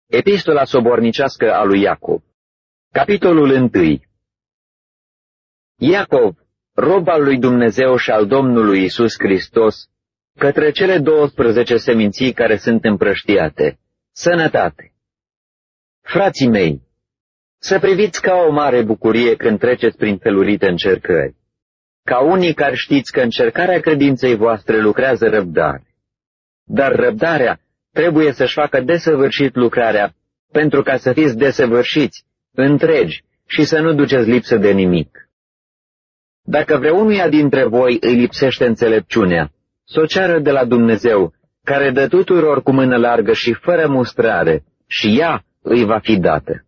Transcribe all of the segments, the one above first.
Epistola sobornicească a lui Iacov. Capitolul 1. Iacov, rob al lui Dumnezeu și al Domnului Iisus Hristos, către cele 12 seminții care sunt împrăștiate, sănătate. Frații mei, să priviți ca o mare bucurie când treceți prin felurite încercări, ca unii care știți că încercarea credinței voastre lucrează răbdare. Dar răbdarea trebuie să-și facă desăvârșit lucrarea, pentru ca să fiți desăvârșiți, întregi și să nu duceți lipsă de nimic. Dacă vreunuia dintre voi îi lipsește înțelepciunea, s-o ceară de la Dumnezeu, care dă tuturor cu mână largă și fără mustrare, și ea îi va fi dată.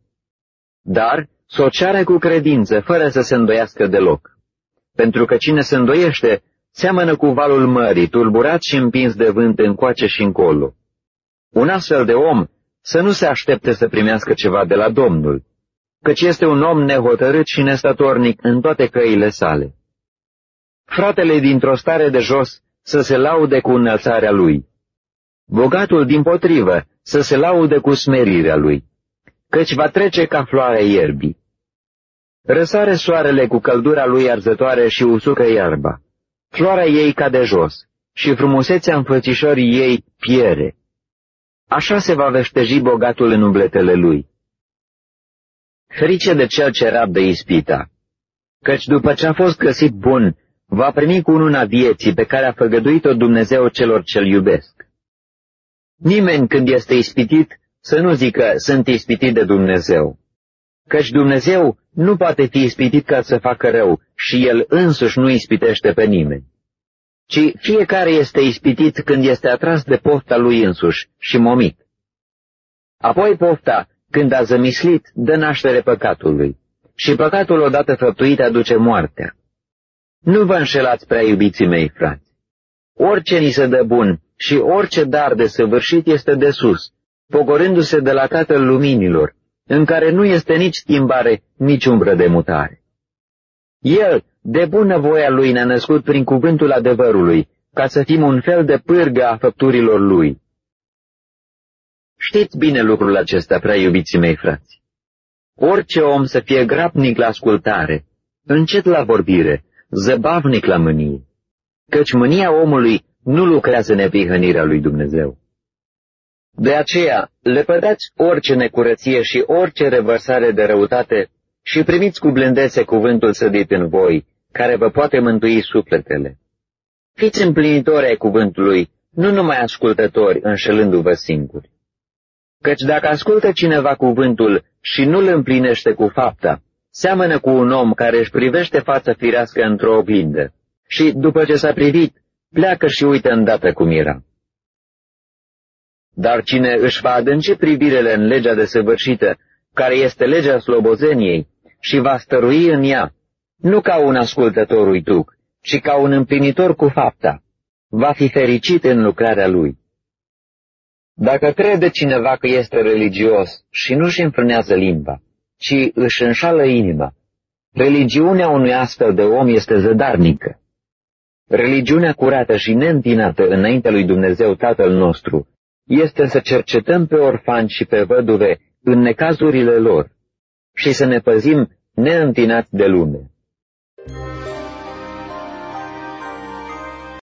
Dar s-o ceară cu credință, fără să se îndoiască deloc. Pentru că cine se îndoiește, seamănă cu valul mării, tulburat și împins de vânt încoace și încolo. Un astfel de om să nu se aștepte să primească ceva de la Domnul, căci este un om nehotărât și nestatornic în toate căile sale. Fratele dintr-o stare de jos să se laude cu înălțarea lui. Bogatul dimpotrivă să se laude cu smerirea lui, căci va trece ca floarea ierbii. Răsare soarele cu căldura lui arzătoare și usucă iarba. Floarea ei cade jos și frumusețea înfățișării ei piere. Așa se va veșteji bogatul în umbletele lui. Ferice de cel ce rabdă ispita, căci după ce a fost găsit bun, va primi cununa vieții pe care a făgăduit-o Dumnezeu celor ce-L iubesc. Nimeni când este ispitit să nu zică, sunt ispitit de Dumnezeu, căci Dumnezeu nu poate fi ispitit ca să facă rău și El însuși nu ispitește pe nimeni, ci fiecare este ispitit când este atras de pofta lui însuși și momit. Apoi pofta, când a zămislit, dă naștere păcatului, și păcatul odată făptuit aduce moartea. Nu vă înșelați, prea iubiții mei, frați. Orice ni se dă bun și orice dar de săvârșit este de sus, pogorându-se de la Tatăl Luminilor, în care nu este nici schimbare, nici umbră de mutare. El, de bună voia Lui, ne-a născut prin cuvântul adevărului, ca să fim un fel de pârgă a făpturilor Lui. Știți bine lucrul acesta, prea iubiții mei, frați. Orice om să fie grabnic la ascultare, încet la vorbire, zăbavnic la mânie, căci mânia omului nu lucrează neprihănirea lui Dumnezeu. De aceea, lepădați orice necurăție și orice revărsare de răutate și primiți cu blândețe cuvântul sădit în voi, care vă poate mântui sufletele. Fiți împlinitori ai cuvântului, nu numai ascultători, înșelându-vă singuri. Căci dacă ascultă cineva cuvântul și nu îl împlinește cu fapta, seamănă cu un om care își privește fața firească într-o oglindă și, după ce s-a privit, pleacă și uită îndată cum era. Dar cine își va adânci privirele în legea desăvârșită, care este legea slobozeniei, și va stărui în ea, nu ca un ascultător uituc, ci ca un împlinitor cu fapta, va fi fericit în lucrarea lui. Dacă crede cineva că este religios și nu-și înfrânează limba, ci își înșală inima, religiunea unui astfel de om este zădarnică. Religiunea curată și neîntinată înaintea lui Dumnezeu Tatăl nostru este să cercetăm pe orfani și pe văduve în necazurile lor și să ne păzim neîntinați de lume.